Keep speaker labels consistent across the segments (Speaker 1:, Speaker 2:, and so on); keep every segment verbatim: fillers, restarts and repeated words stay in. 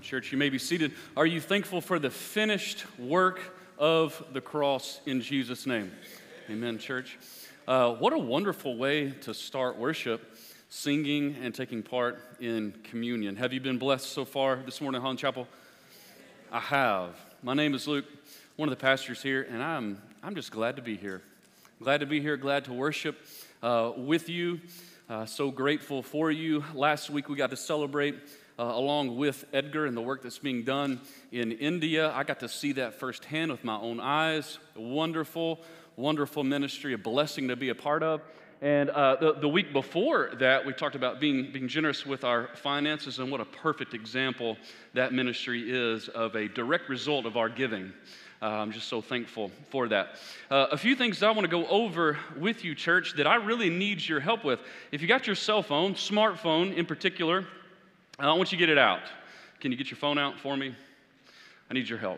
Speaker 1: Church, you may be seated. Are you thankful for the finished work of the cross in Jesus' name? Amen, church. Uh, what a wonderful way to start worship, singing and taking part in communion. Have you been blessed so far this morning at Holland Chapel? I have. My name is Luke, one of the pastors here, and I'm I'm just glad to be here. Glad to be here, glad to worship uh, with you. Uh, so grateful for you. Last week we got to celebrate Uh, along with Edgar and the work that's being done in India. I got to see that firsthand with my own eyes. A wonderful, wonderful ministry, a blessing to be a part of. And uh, the, the week before that, we talked about being, being generous with our finances, and what a perfect example that ministry is of a direct result of our giving. Uh, I'm just so thankful for that. Uh, a few things that I want to go over with you, church, that I really need your help with. If you got your cell phone, smartphone in particular, I want you to get it out. Can you get your phone out for me? I need your help.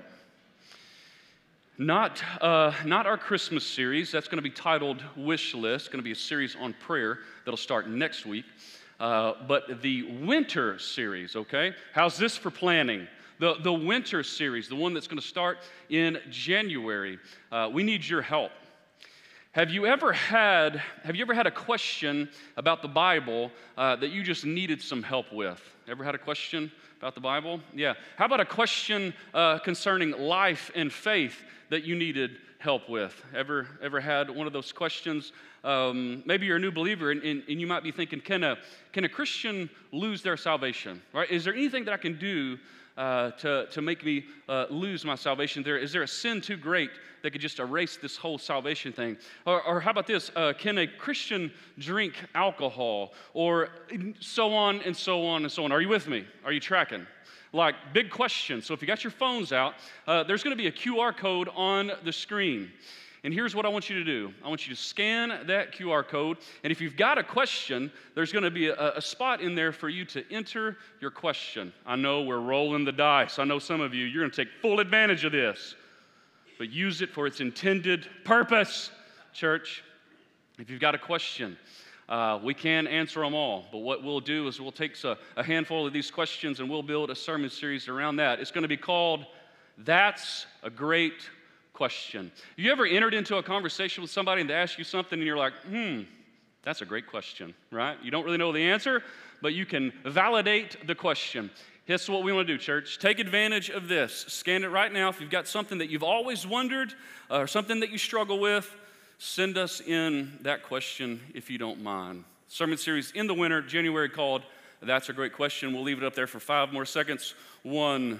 Speaker 1: Not, uh, not our Christmas series. That's going to be titled Wish List. It's going to be a series on prayer that'll start next week. Uh, but the winter series, okay? How's this for planning? The, the winter series, the one that's going to start in January. Uh, we need your help. Have you ever had, have you ever had a question about the Bible uh, that you just needed some help with? Ever had a question about the Bible? Yeah. How about a question uh, concerning life and faith that you needed help with? Ever, ever had one of those questions? Um, maybe you're a new believer and, and, and you might be thinking, can a, can a Christian lose their salvation? Right? Is there anything that I can do Uh, to, to make me uh, lose my salvation? There, is there a sin too great that could just erase this whole salvation thing? Or, or how about this? Uh, can a Christian drink alcohol? Or so on and so on and so on. Are you with me? Are you tracking? Like, big question. So if you got your phones out, uh, there's going to be a Q R code on the screen. And here's what I want you to do. I want you to scan that Q R code, and if you've got a question, there's going to be a, a spot in there for you to enter your question. I know we're rolling the dice. I know some of you, you're going to take full advantage of this, but use it for its intended purpose, church. If you've got a question, uh, we can answer them all, but what we'll do is we'll take a, a handful of these questions and we'll build a sermon series around that. It's going to be called That's a Great Question. You ever entered into a conversation with somebody and they ask you something and you're like, hmm, that's a great question, right? You don't really know the answer, but you can validate the question. Here's what we want to do, church. Take advantage of this. Scan it right now. If you've got something that you've always wondered uh, or something that you struggle with, send us in that question if you don't mind. Sermon series in the winter, January, called That's a Great Question. We'll leave it up there for five more seconds. One,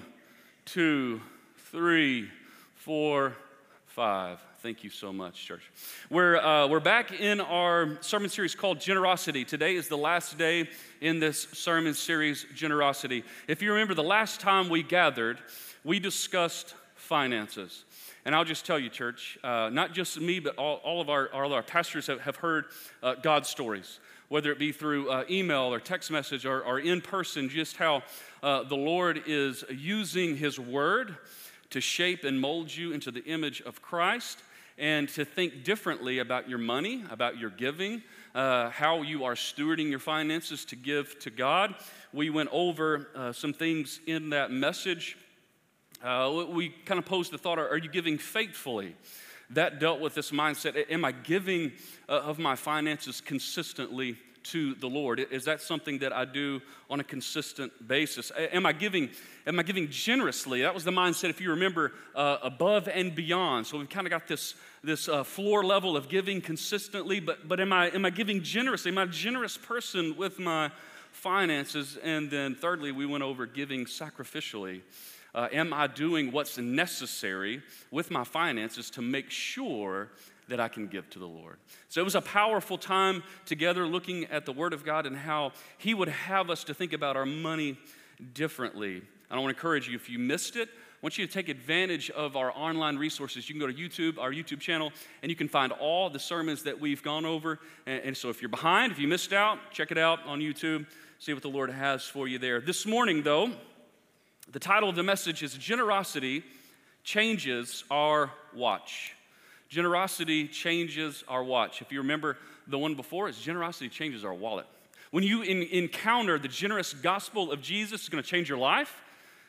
Speaker 1: two, three, four, five. Thank you so much, church. We're, uh, we're back in our sermon series called Generosity. Today is the last day in this sermon series, Generosity. If you remember, the last time we gathered, we discussed finances. And I'll just tell you, church, uh, not just me, but all, all of our, all of our pastors have, have heard uh, God stories, whether it be through uh, email or text message or, or in person, just how uh, the Lord is using His Word to shape and mold you into the image of Christ, and to think differently about your money, about your giving, uh, how you are stewarding your finances to give to God. We went over uh, some things in that message. Uh, we kind of posed the thought, are you giving faithfully? That dealt with this mindset. Am I giving uh, of my finances consistently to the Lord? Is that something that I do on a consistent basis? Am I giving, am I giving generously? That was the mindset, if you remember, uh, above and beyond. So we've kind of got this, this uh, floor level of giving consistently, but, but am I, am I giving generously? Am I a generous person with my finances? And then thirdly, we went over giving sacrificially. Uh, am I doing what's necessary with my finances to make sure that I can give to the Lord? So it was a powerful time together looking at the Word of God and how He would have us to think about our money differently. I want to encourage you, if you missed it, I want you to take advantage of our online resources. You can go to YouTube, our YouTube channel, and you can find all the sermons that we've gone over. And, and so if you're behind, if you missed out, check it out on YouTube, see what the Lord has for you there. This morning, though, the title of the message is Generosity Changes Our Watch. Generosity changes our watch. If you remember the one before, it's generosity changes our wallet. When you in, encounter the generous gospel of Jesus, it's going to change your life.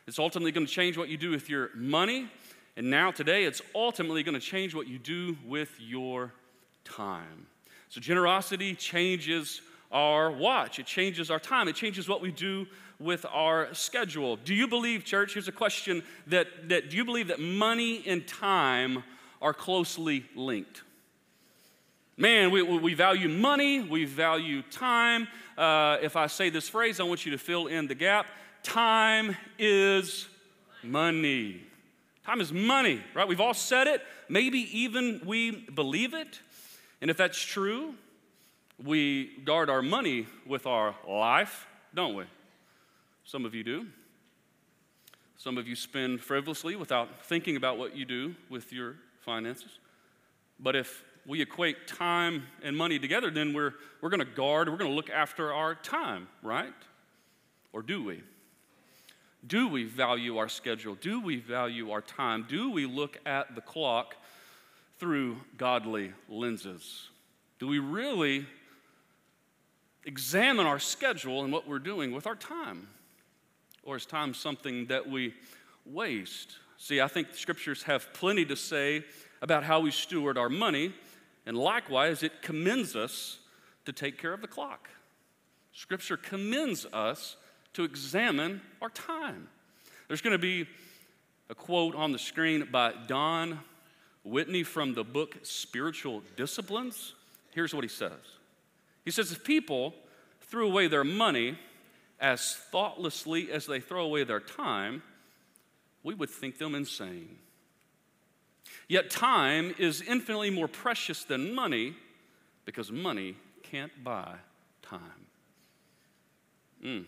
Speaker 1: It's ultimately going to change what you do with your money. And now today, it's ultimately going to change what you do with your time. So generosity changes our watch. It changes our time. It changes what we do with our schedule. Do you believe, church, here's a question, that, that do you believe that money and time are closely linked? Man, we, we value money, we value time. Uh, if I say this phrase, I want you to fill in the gap. Time is money. Time is money, right? We've all said it. Maybe even we believe it. And if that's true, we guard our money with our life, don't we? Some of you do. Some of you spend frivolously without thinking about what you do with your finances. But if we equate time and money together, then we're, we're going to guard, we're going to look after our time, right? Or do we? Do we value our schedule? Do we value our time? Do we look at the clock through godly lenses? Do we really examine our schedule and what we're doing with our time? Or is time something that we waste? See, I think the scriptures have plenty to say about how we steward our money, and likewise, it commends us to take care of the clock. Scripture commends us to examine our time. There's going to be a quote on the screen by Don Whitney from the book Spiritual Disciplines. Here's what he says. He says, if people threw away their money as thoughtlessly as they throw away their time, we would think them insane. Yet time is infinitely more precious than money because money can't buy time. Mm.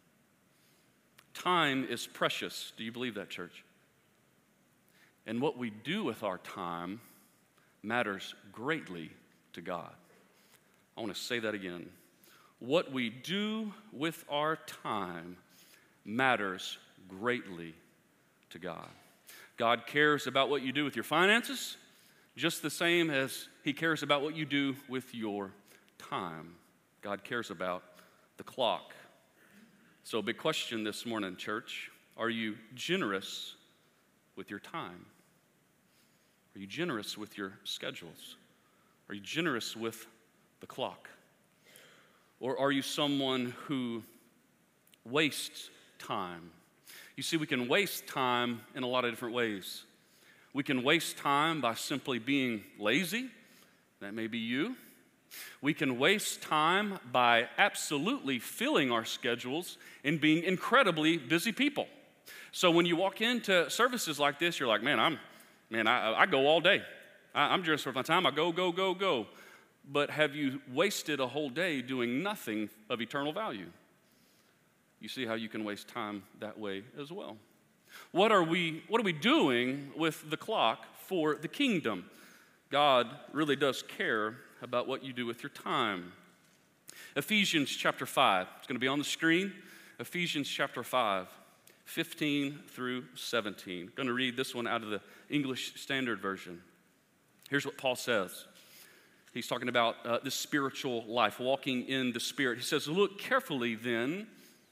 Speaker 1: Time is precious. Do you believe that, church? And what we do with our time matters greatly to God. I want to say that again. What we do with our time matters greatly to God. God cares about what you do with your finances just the same as He cares about what you do with your time. God cares about the clock. So, big question this morning, church. Are you generous with your time? Are you generous with your schedules? Are you generous with the clock? Or are you someone who wastes time? You see, we can waste time in a lot of different ways. We can waste time by simply being lazy. That may be you. We can waste time by absolutely filling our schedules and being incredibly busy people. So when you walk into services like this, you're like, man, I'm, man, I, I go all day. I, I'm generous with my time. I go, go, go, go. But have you wasted a whole day doing nothing of eternal value? You see how you can waste time that way as well. What are we, what are we doing with the clock for the kingdom? God really does care about what you do with your time. Ephesians chapter five, it's going to be on the screen. Ephesians chapter five, fifteen through seventeen. I'm going to read this one out of the English Standard Version. Here's what Paul says. He's talking about uh, the spiritual life, walking in the Spirit. He says, look carefully then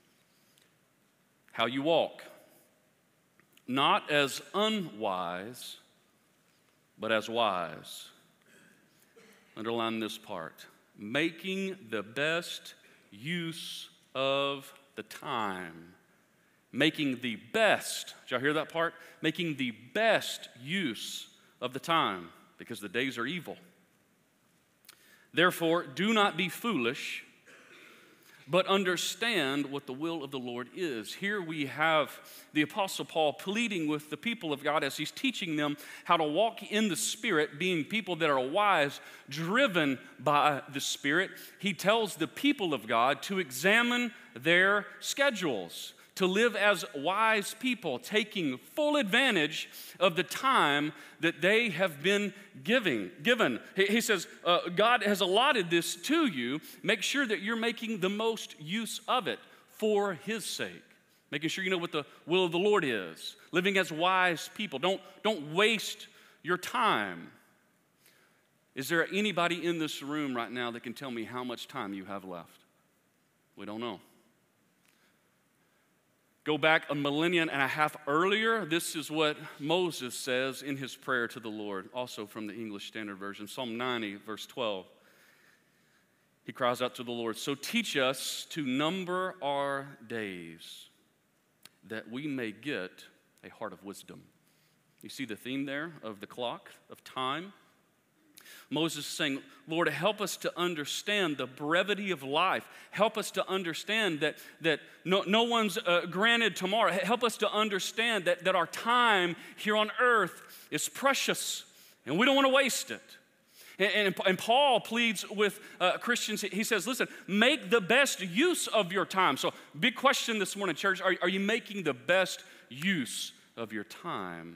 Speaker 1: how you walk, not as unwise, but as wise. Underline this part. Making the best use of the time. Making the best, did y'all hear that part? Making the best use of the time, because the days are evil. Therefore, do not be foolish, but understand what the will of the Lord is. Here we have the Apostle Paul pleading with the people of God as he's teaching them how to walk in the Spirit, being people that are wise, driven by the Spirit. He tells the people of God to examine their schedules, to live as wise people, taking full advantage of the time that they have been giving, given. He, he says, uh, God has allotted this to you. Make sure that you're making the most use of it for His sake. Making sure you know what the will of the Lord is. Living as wise people. Don't, don't waste your time. Is there anybody in this room right now that can tell me how much time you have left? We don't know. Go back a millennium and a half earlier. This is what Moses says in his prayer to the Lord, also from the English Standard Version, Psalm ninety, verse twelve. He cries out to the Lord, "So teach us to number our days, that we may get a heart of wisdom." You see the theme there of the clock, of time? Moses is saying, Lord, help us to understand the brevity of life. Help us to understand that, that no, no one's uh, granted tomorrow. Help us to understand that, that our time here on earth is precious, and we don't want to waste it. And, and, and Paul pleads with uh, Christians. He says, listen, make the best use of your time. So big question this morning, church. Are, are you making the best use of your time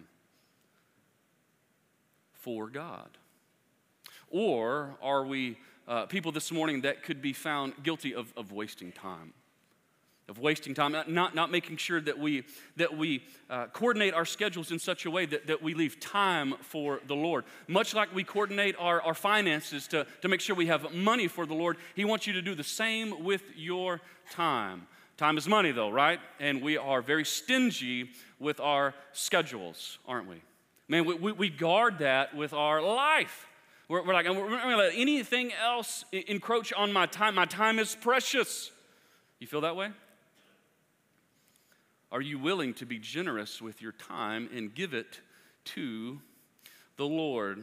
Speaker 1: for God? Or are we uh, people this morning that could be found guilty of, of wasting time? Of wasting time, not, not making sure that we, that we uh, coordinate our schedules in such a way that, that we leave time for the Lord. Much like we coordinate our, our finances to, to make sure we have money for the Lord, He wants you to do the same with your time. Time is money though, right? And we are very stingy with our schedules, aren't we? Man, we, we, we guard that with our life. We're, we're like, we're not going to let anything else encroach on my time. My time is precious. You feel that way? Are you willing to be generous with your time and give it to the Lord? I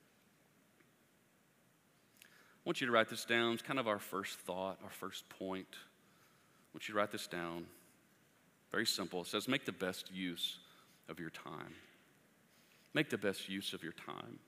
Speaker 1: want you to write this down. It's kind of our first thought, our first point. I want you to write this down. Very simple. It says, make the best use of your time. Make the best use of your time.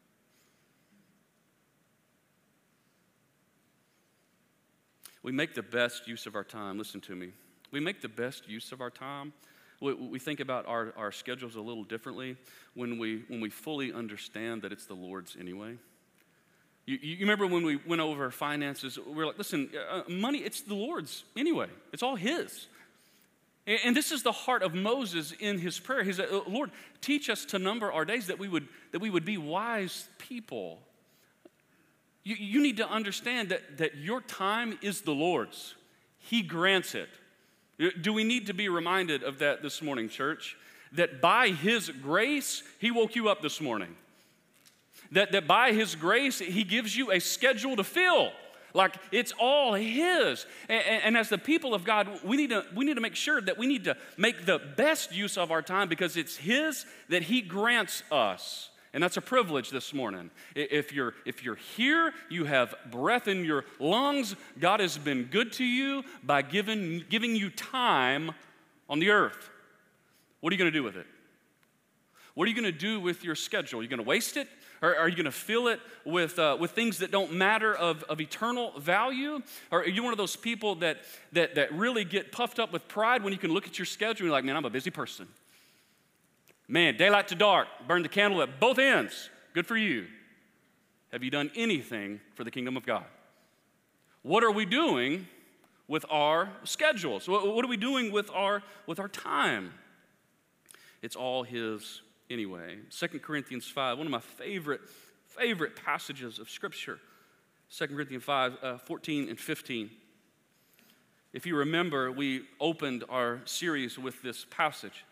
Speaker 1: We make the best use of our time. Listen to me. We make the best use of our time. We, we think about our, our schedules a little differently when we, when we fully understand that it's the Lord's anyway. You, you remember when we went over finances, we were like, listen, uh, money, it's the Lord's anyway. It's all His. And, and this is the heart of Moses in his prayer. He said, Lord, teach us to number our days that we would, that we would be wise people. You, you need to understand that, that your time is the Lord's. He grants it. Do we need to be reminded of that this morning, church? That by His grace, He woke you up this morning. That, that by His grace, He gives you a schedule to fill. Like it's all His. And, and as the people of God, we need, to, we need to make sure that we need to make the best use of our time because it's His that He grants us. And that's a privilege this morning. If you're, if you're here, you have breath in your lungs, God has been good to you by giving, giving you time on the earth. What are you going to do with it? What are you going to do with your schedule? Are you going to waste it? Or are you going to fill it with, uh, with things that don't matter of, of eternal value? Or are you one of those people that, that, that really get puffed up with pride when you can look at your schedule and you're like, man, I'm a busy person. Man, daylight to dark, burn the candle at both ends. Good for you. Have you done anything for the kingdom of God? What are we doing with our schedules? What are we doing with our, with our time? It's all His anyway. Second Corinthians five, one of my favorite, favorite passages of Scripture. Second Corinthians five, uh, fourteen and fifteen. If you remember, we opened our series with this passage.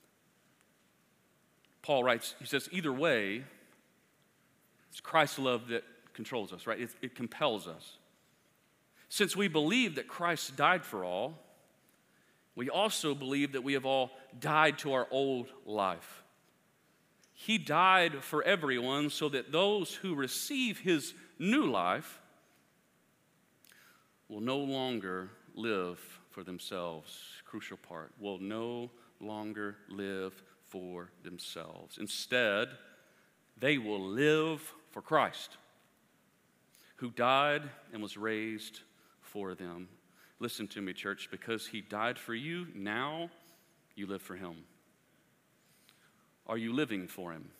Speaker 1: Paul writes, he says, either way, it's Christ's love that controls us, right? It, it compels us. Since we believe that Christ died for all, we also believe that we have all died to our old life. He died for everyone so that those who receive His new life will no longer live for themselves. Crucial part, will no longer live for themselves. Instead, they will live for Christ, who died and was raised for them. Listen to me, church, because He died for you, now you live for Him. Are you living for Him?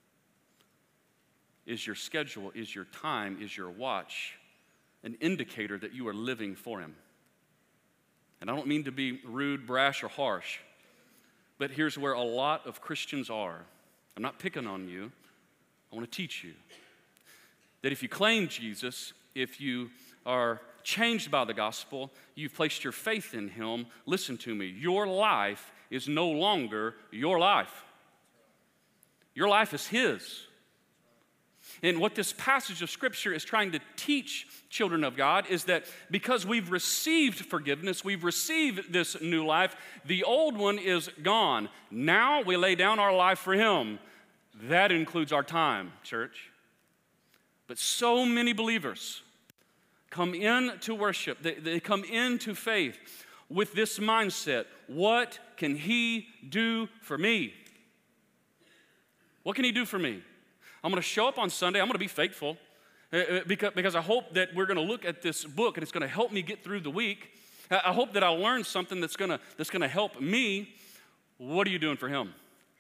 Speaker 1: Is your schedule, is your time, is your watch an indicator that you are living for Him? And I don't mean to be rude, brash, or harsh, but here's where a lot of Christians are. I'm not picking on you. I want to teach you that if you claim Jesus, if you are changed by the gospel, you've placed your faith in Him, listen to me, your life is no longer your life. Your life is His. And what this passage of Scripture is trying to teach children of God is that because we've received forgiveness, we've received this new life, the old one is gone. Now we lay down our life for Him. That includes our time, church. But so many believers come into worship, they, they come into faith with this mindset: what can He do for me? What can He do for me? I'm going to show up on Sunday. I'm going to be faithful because, because I hope that we're going to look at this book and it's going to help me get through the week. I hope that I'll learn something that's going to, that's going to help me. What are you doing for Him?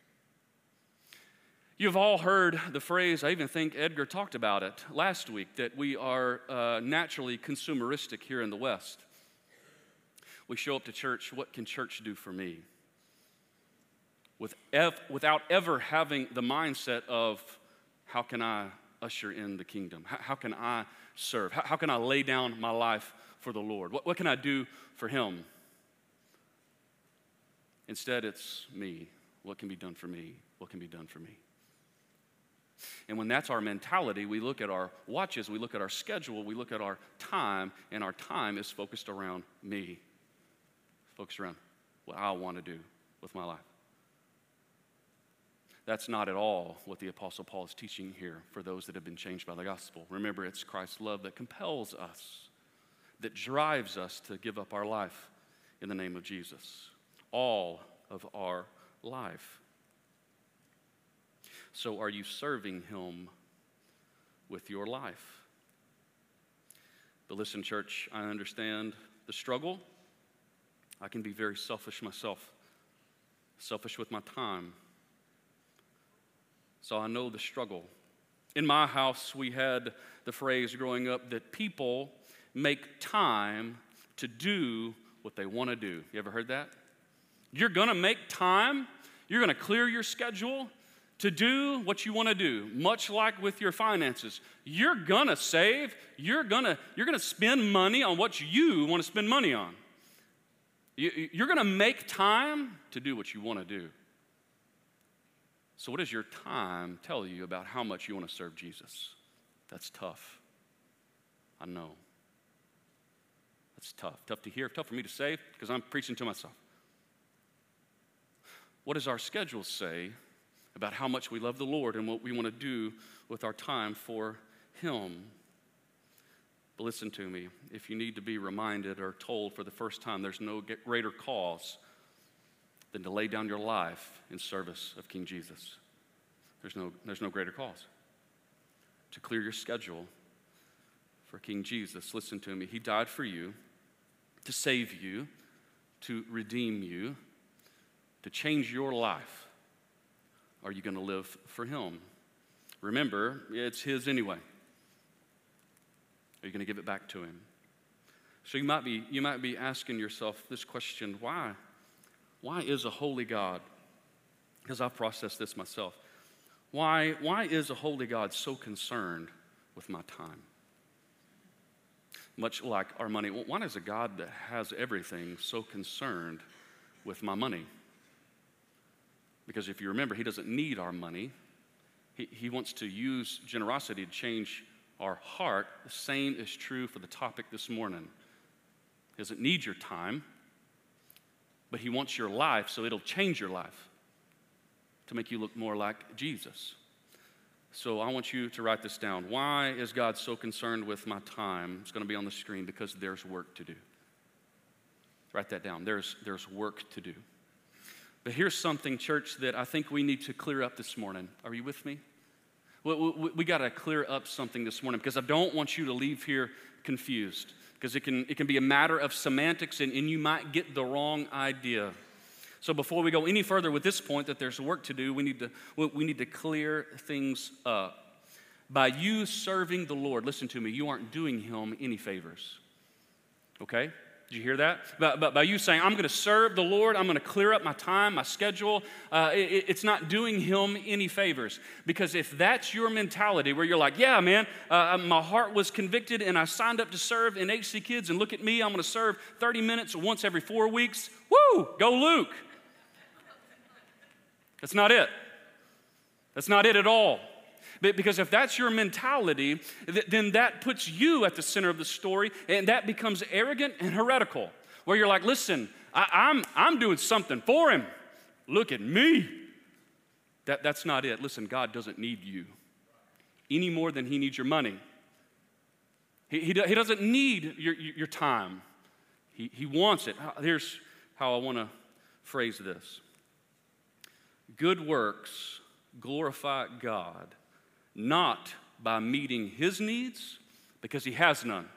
Speaker 1: You've all heard the phrase, I even think Edgar talked about it last week, that we are uh, naturally consumeristic here in the West. We show up to church, what can church do for me? With ev- without ever having the mindset of, how can I usher in the kingdom? How, how can I serve? How, how can I lay down my life for the Lord? What, what can I do for Him? Instead, it's me. What can be done for me? What can be done for me? And when that's our mentality, we look at our watches, we look at our schedule, we look at our time, and our time is focused around me, focused around what I want to do with my life. That's not at all what the Apostle Paul is teaching here for those that have been changed by the gospel. Remember, it's Christ's love that compels us, that drives us to give up our life in the name of Jesus, all of our life. So are you serving Him with your life? But listen, church, I understand the struggle. I can be very selfish myself, selfish with my time. So I know the struggle. In my house, we had the phrase growing up that people make time to do what they want to do. You ever heard that? You're going to make time, you're going to clear your schedule to do what you want to do, much like with your finances. You're going to save, you're going to you're going to spend money on what you want to spend money on. You, you're going to make time to do what you want to do. So what does your time tell you about how much you want to serve Jesus? That's tough. I know. That's tough. Tough to hear, tough for me to say, because I'm preaching to myself. What does our schedule say about how much we love the Lord and what we want to do with our time for Him? But listen to me. If you need to be reminded or told for the first time, there's no greater cause than to lay down your life in service of King Jesus. There's no, there's no greater cause. To clear your schedule for King Jesus. Listen to me. He died for you, to save you, to redeem you, to change your life. Are you going to live for Him? Remember, it's His anyway. Are you going to give it back to Him? So you might be, you might be asking yourself this question: why? Why is a holy God, because I've processed this myself, why, why is a holy God so concerned with my time? Much like our money, why is a God that has everything so concerned with my money? Because if you remember, He doesn't need our money. He, he wants to use generosity to change our heart. The same is true for the topic this morning. He doesn't need your time, but He wants your life, so it'll change your life to make you look more like Jesus. So I want you to write this down. Why is God so concerned with my time? It's going to be on the screen. Because there's work to do. Write that down. There's, there's work to do. But here's something, church, that I think we need to clear up this morning. Are you with me? We, we, we got to clear up something this morning, because I don't want you to leave here confused. Because it can, it can be a matter of semantics, and, and you might get the wrong idea. So before we go any further with this point that there's work to do, we need to, we need to clear things up. By you serving the Lord, listen to me, you aren't doing Him any favors. Okay? Did you hear that? But, but by you saying, I'm going to serve the Lord, I'm going to clear up my time, my schedule, uh, it, it's not doing Him any favors. Because if that's your mentality, where you're like, yeah, man, uh, my heart was convicted and I signed up to serve in H C Kids, and look at me, I'm going to serve thirty minutes once every four weeks. Woo! Go Luke! That's not it. That's not it at all. Because if that's your mentality, then that puts you at the center of the story, and that becomes arrogant and heretical, where you're like, listen, I, I'm, I'm doing something for him. Look at me. That, that's not it. Listen, God doesn't need you any more than he needs your money. He, he, he doesn't need your, your time. He, he wants it. Here's how I want to phrase this. Good works glorify God, not by meeting his needs, because he has none.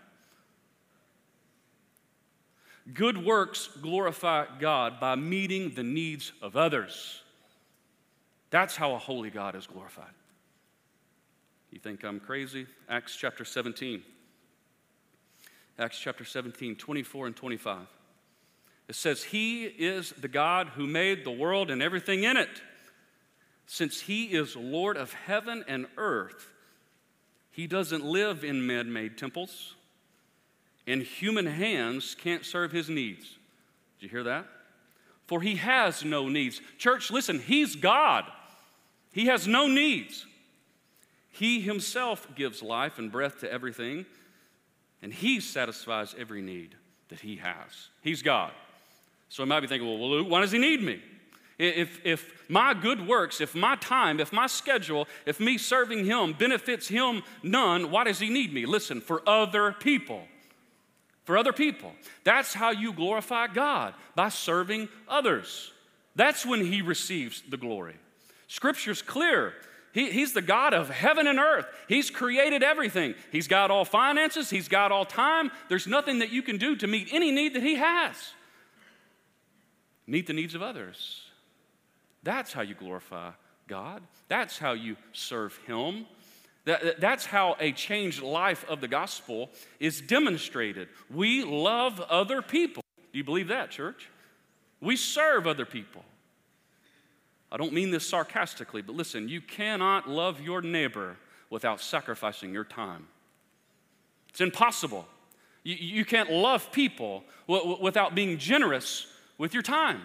Speaker 1: Good works glorify God by meeting the needs of others. That's how a holy God is glorified. You think I'm crazy? Acts chapter seventeen. Acts chapter seventeen, twenty-four and twenty-five. It says, he is the God who made the world and everything in it. Since he is Lord of heaven and earth, he doesn't live in man-made temples, and human hands can't serve his needs. Did you hear that? For he has no needs. Church, listen, he's God. He has no needs. He himself gives life and breath to everything, and he satisfies every need that he has. He's God. So I might be thinking, well, well, Luke, why does he need me? If, if my good works, if my time, if my schedule, if me serving him benefits him none, why does he need me? Listen, for other people. For other people. That's how you glorify God, by serving others. That's when he receives the glory. Scripture's clear. He, he's the God of heaven and earth. He's created everything. He's got all finances. He's got all time. There's nothing that you can do to meet any need that he has. Meet the needs of others. That's how you glorify God. That's how you serve him. That, that's how a changed life of the gospel is demonstrated. We love other people. Do you believe that, church? We serve other people. I don't mean this sarcastically, but listen, you cannot love your neighbor without sacrificing your time. It's impossible. You, you can't love people w- without being generous with your time.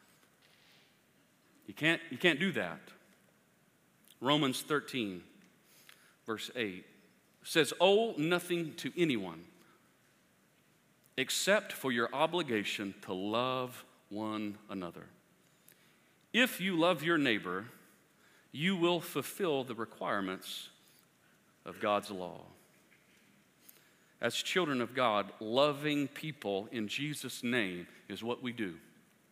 Speaker 1: You can't, you can't do that. Romans thirteen, verse eight says, owe nothing to anyone except for your obligation to love one another. If you love your neighbor, you will fulfill the requirements of God's law. As children of God, loving people in Jesus' name is what we do.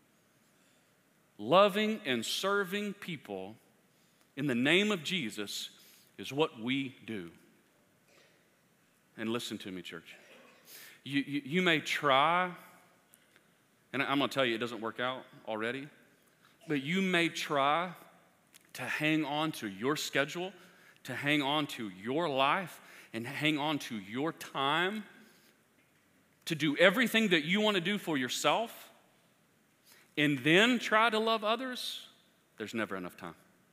Speaker 1: Loving and serving people in the name of Jesus is what we do. And listen to me, church. You, you, you may try, and I'm going to tell you it doesn't work out already, but you may try to hang on to your schedule, to hang on to your life, and hang on to your time, to do everything that you want to do for yourself, and then try to love others. There's never enough time.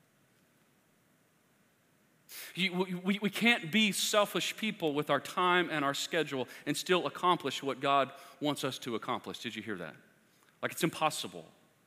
Speaker 1: You, we, we can't be selfish people with our time and our schedule and still accomplish what God wants us to accomplish. Did you hear that? Like, it's impossible.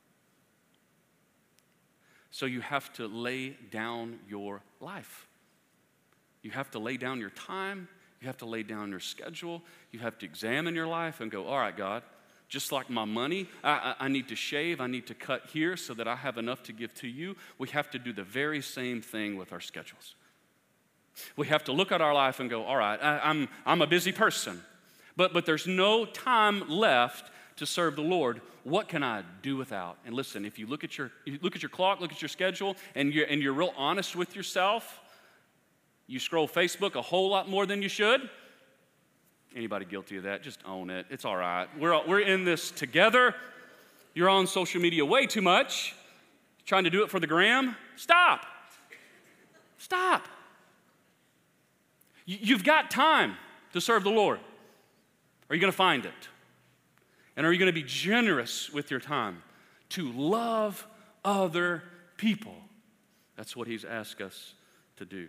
Speaker 1: So you have to lay down your life. You have to lay down your time. You have to lay down your schedule. You have to examine your life and go, all right, God, just like my money, I, I, I need to shave, I need to cut here so that I have enough to give to you. We have to do the very same thing with our schedules. We have to look at our life and go, all right, I, I'm, I'm a busy person, but, but there's no time left to serve the Lord. What can I do without? And listen, if you look at your, you look at your clock, look at your schedule, and you're, and you're real honest with yourself, you scroll Facebook a whole lot more than you should. Anybody guilty of that? Just own it. It's all right. We're, we're in this together. You're on social media way too much. Trying to do it for the gram. Stop. Stop. You, you've got time to serve the Lord. Are you going to find it? And are you going to be generous with your time to love other people? That's what he's asked us to do.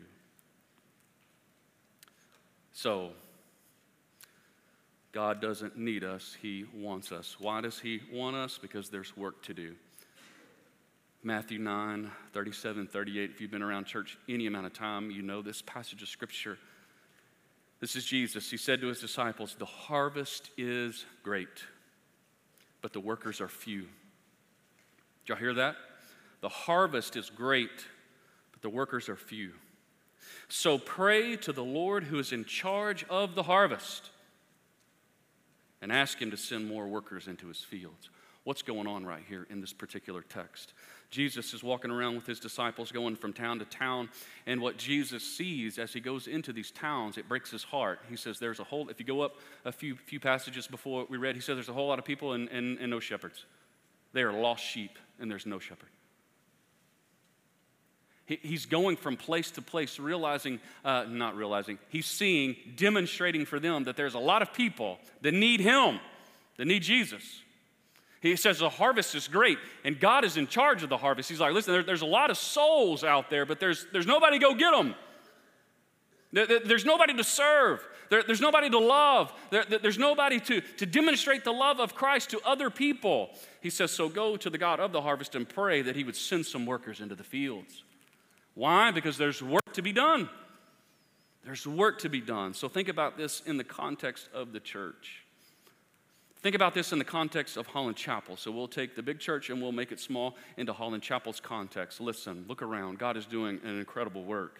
Speaker 1: So, God doesn't need us, he wants us. Why does he want us? Because there's work to do. Matthew nine, thirty-seven, thirty-eight. If you've been around church any amount of time, you know this passage of Scripture. This is Jesus. He said to his disciples, the harvest is great, but the workers are few. Did y'all hear that? The harvest is great, but the workers are few. So pray to the Lord who is in charge of the harvest and ask him to send more workers into his fields. What's going on right here in this particular text? Jesus is walking around with his disciples going from town to town, and what Jesus sees as he goes into these towns, it breaks his heart. He says there's a whole, if you go up a few, few passages before we read, he says there's a whole lot of people and, and, and no shepherds. They are lost sheep, and there's no shepherd. He, he's going from place to place, realizing, uh, not realizing, he's seeing, demonstrating for them that there's a lot of people that need him, that need Jesus. He says the harvest is great, and God is in charge of the harvest. He's like, listen, there, there's a lot of souls out there, but there's, there's nobody to go get them. There, there, there's nobody to serve. There, there's nobody to love. There, there's nobody to, to demonstrate the love of Christ to other people. He says, so go to the God of the harvest and pray that he would send some workers into the fields. Why? Because there's work to be done. There's work to be done. So think about this in the context of the church. Think about this in the context of Holland Chapel. So we'll take the big church and we'll make it small into Holland Chapel's context. Listen, look around. God is doing an incredible work.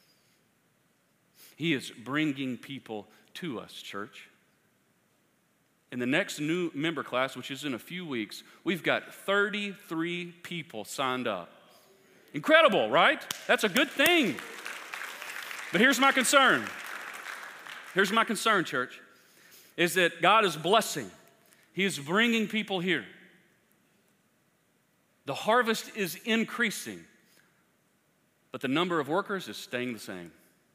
Speaker 1: He is bringing people to us, church. In the next new member class, which is in a few weeks, we've got thirty-three people signed up. Incredible, right? That's a good thing. But here's my concern. Here's my concern, church, is that God is blessing. He is bringing people here. The harvest is increasing, but the number of workers is staying the same.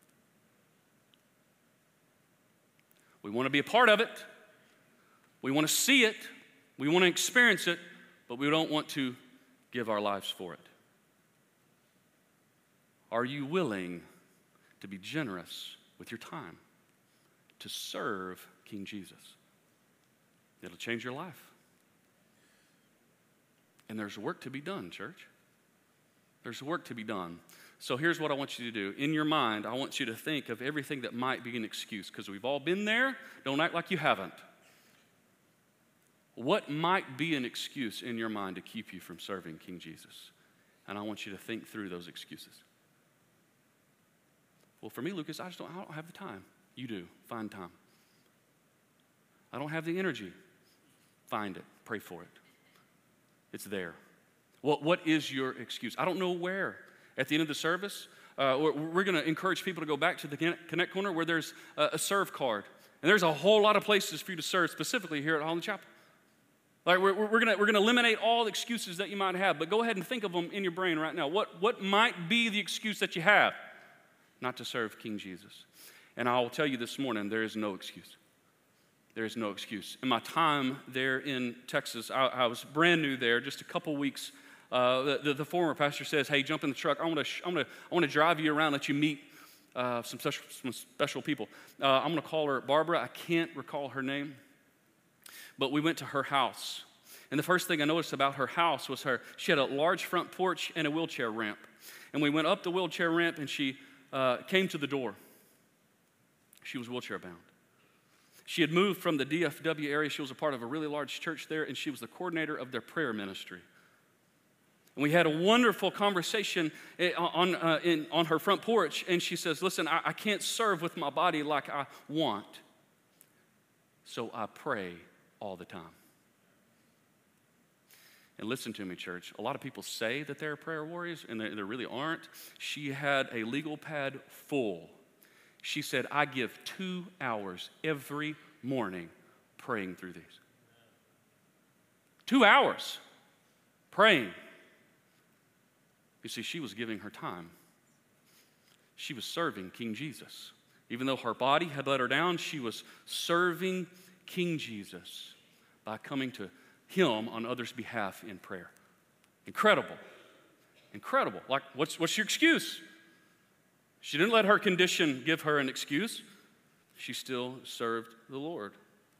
Speaker 1: We want to be a part of it. We want to see it. We want to experience it, but we don't want to give our lives for it. Are you willing to be generous with your time to serve King Jesus? It'll change your life. And there's work to be done, church. There's work to be done. So here's what I want you to do. In your mind, I want you to think of everything that might be an excuse, because we've all been there. Don't act like you haven't. What might be an excuse in your mind to keep you from serving King Jesus? And I want you to think through those excuses. Well, for me, Lucas, I just don't, I don't have the time. You do. Find time. I don't have the energy. Find it. Pray for it. It's there. Well, what is your excuse? I don't know where. At the end of the service, uh, we're, we're going to encourage people to go back to the Connect Corner where there's a, a serve card. And there's a whole lot of places for you to serve, specifically here at Holland Chapel. Like we're, we're going we're gonna eliminate all the excuses that you might have, but go ahead and think of them in your brain right now. What, what might be the excuse that you have not to serve King Jesus? And I will tell you this morning, there is no excuse. There is no excuse. In my time there in Texas, I, I was brand new there, just a couple weeks. Uh, the, the, the former pastor says, hey, jump in the truck. I want to I want to I want to drive you around, let you meet uh, some, special, some special people. Uh, I'm going to call her Barbara. I can't recall her name. But we went to her house. And the first thing I noticed about her house was her, she had a large front porch and a wheelchair ramp. And we went up the wheelchair ramp and she uh, came to the door. She was wheelchair bound. She had moved from the D F W area. She was a part of a really large church there, and she was the coordinator of their prayer ministry. And we had a wonderful conversation on, uh, in, on her front porch, and she says, listen, I, I can't serve with my body like I want, so I pray all the time. And listen to me, church. A lot of people say that they're prayer warriors, and they, they really aren't. She had a legal pad full. She said, I give two hours every morning praying through these. Two hours praying. You see, she was giving her time. She was serving King Jesus. Even though her body had let her down, she was serving King Jesus by coming to him on others' behalf in prayer. Incredible. Incredible. Like, what's, what's your excuse? She didn't let her condition give her an excuse. She still served the Lord.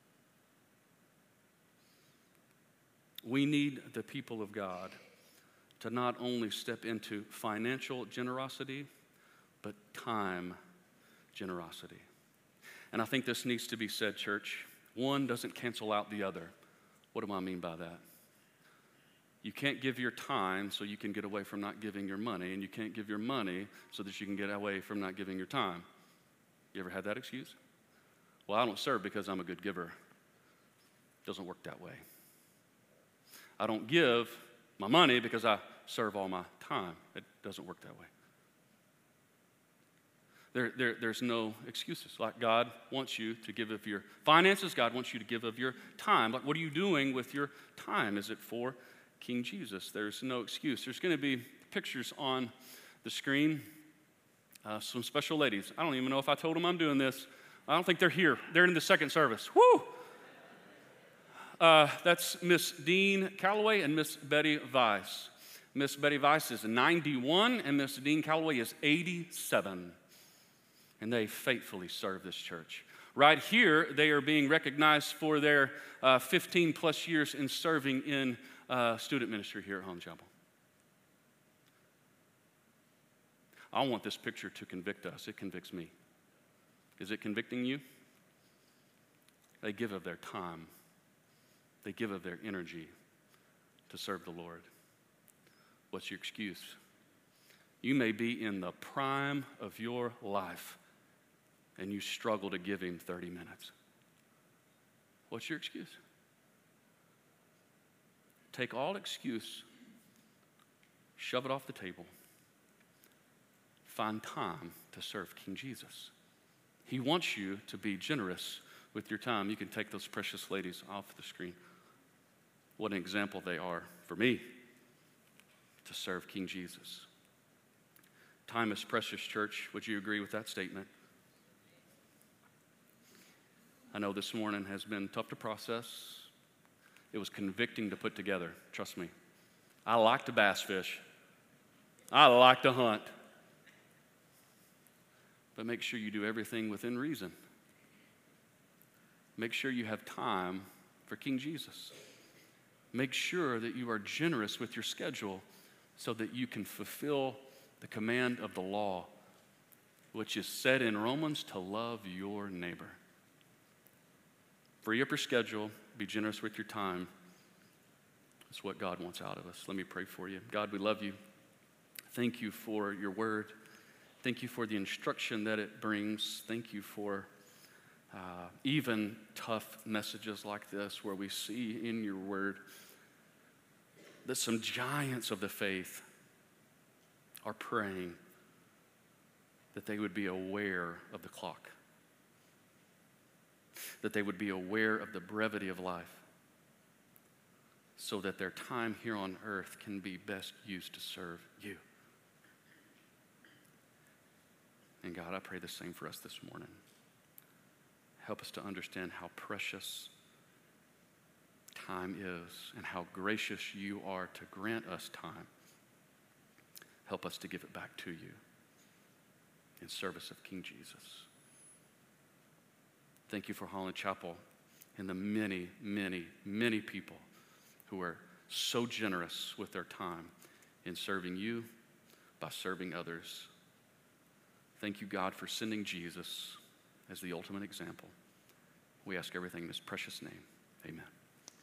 Speaker 1: We need the people of God to not only step into financial generosity, but time generosity. And I think this needs to be said, church. One doesn't cancel out the other. What do I mean by that? You can't give your time so you can get away from not giving your money, and you can't give your money so that you can get away from not giving your time. You ever had that excuse? Well, I don't serve because I'm a good giver. It doesn't work that way. I don't give my money because I serve all my time. It doesn't work that way. There, there, there's no excuses. Like God wants you to give of your finances. God wants you to give of your time. Like, what are you doing with your time? Is it for King Jesus? There's no excuse. There's going to be pictures on the screen. Uh, some special ladies. I don't even know if I told them I'm doing this. I don't think they're here. They're in the second service. Woo! Uh, that's Miss Dean Calloway and Miss Betty Weiss. Miss Betty Weiss is ninety-one and Miss Dean Calloway is eighty-seven. And they faithfully serve this church. Right here, they are being recognized for their uh, fifteen plus years in serving in uh, student ministry here at Home Chapel. I want this picture to convict us. It convicts me. Is it convicting you? They give of their time. They give of their energy to serve the Lord. What's your excuse? You may be in the prime of your life and you struggle to give him thirty minutes. What's your excuse? Take all excuse, shove it off the table. Find time to serve King Jesus. He wants you to be generous with your time. You can take those precious ladies off the screen. What an example they are for me to serve King Jesus. Time is precious, church. Would you agree with that statement? I know this morning has been tough to process. It was convicting to put together, trust me. I like to bass fish. I like to hunt. But make sure you do everything within reason. Make sure you have time for King Jesus. Make sure that you are generous with your schedule so that you can fulfill the command of the law, which is said in Romans to love your neighbor. Free up your schedule, be generous with your time. That's what God wants out of us. Let me pray for you. God, we love you. Thank you for your word. Thank you for the instruction that it brings. Thank you for uh, even tough messages like this where we see in your word that some giants of the faith are praying that they would be aware of the clock, that they would be aware of the brevity of life so that their time here on earth can be best used to serve you. And God, I pray the same for us this morning. Help us to understand how precious time is and how gracious you are to grant us time. Help us to give it back to you in service of King Jesus. Thank you for Holland Chapel and the many, many, many people who are so generous with their time in serving you by serving others. Thank you, God, for sending Jesus as the ultimate example. We ask everything in his precious name. Amen.